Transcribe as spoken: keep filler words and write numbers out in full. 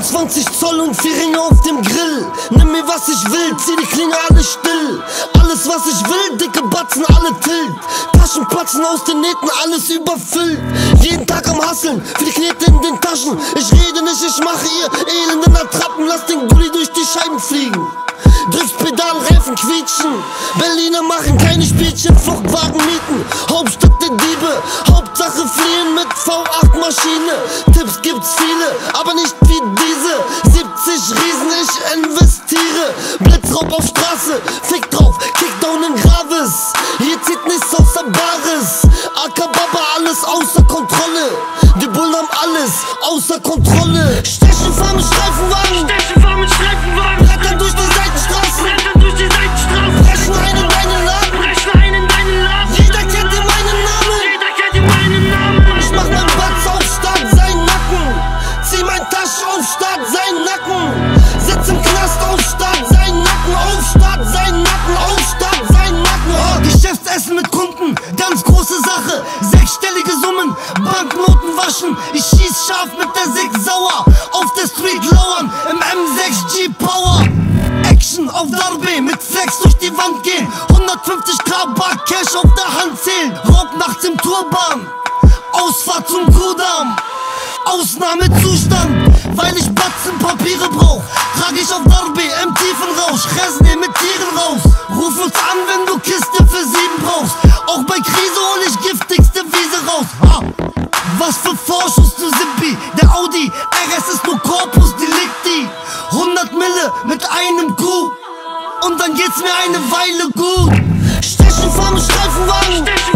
zwanzig Zoll und vier Ringe auf dem Grill. Nimm mir was ich will, zieh die Klinge alles still. Alles was ich will, dicke Batzen, alle tilt. Taschen platzen aus den Nähten, alles überfüllt. Jeden Tag am Hasseln, für die Knete in den Taschen. Ich rede nicht, ich mache ihr elenden Attrappen. Lass den Gulli durch die Scheiben fliegen. Durchs Pedal, Reifen quietschen. Berliner machen keine Spielchen, Fluchtwagen mieten. Hauptstadt der Diebe, Hauptsache fliehen mit V acht Maschine. Tipps gibt's viele, aber nicht wie diese. siebzig Riesen, ich investiere. Blitzraub auf Straße, fick drauf, Kickdown in Gravis. Hier zieht nichts außer Bares. Akababa, alles außer Kontrolle. Die Bullen haben alles außer Kontrolle. Stechen, fahren mit Streifenwagen. Stechen, fahren mit Streifenwagen. Brettern durch die Seitenstraßen. Brettern durch die Seitenstraßen. Brechen ein in deinen Laden. Brechen ein in deinen Laden. Jeder kennt dir meinen Namen. Jeder kennt meinen Namen. Ich mach mein Batz auf Start, sein Nacken. Zieh mein Tasch auf Start, sein Nacken. Sitz im Knast auf Start, sein Nacken. Auf Start, sein Nacken. Auf Start, sein Nacken. Oh, Geschäftsessen mit Kunden, ganz große Sache. Sechsstellige Summen, Banknoten waschen. Ich schieß scharf mit der Sig sauer. Auf der Street lauern, im M sechs G Power. Action auf Darbe, mit Flex durch die Wand gehen. hundertfünfzig K Bar Cash auf der Hand zählen. Raub nachts im Turban, Ausfahrt zum Kudamm. Ausnahmezustand, weil ich Batzen Papiere brauch. Trag ich auf Darbe im tiefen Rausch. Resne mit Tieren raus. Ruf uns an, wenn du Kiste für sieben brauchst. Auch bei Krise hol ich giftigste Wiese raus. Ha. Was für Vorschuss, du Simpi. Der Audi R S ist nur Corpus Delicti. hundert Mille mit einem Coup. Und dann geht's mir eine Weile gut. Stechen, fahren mit Streifenwagen. Stechen,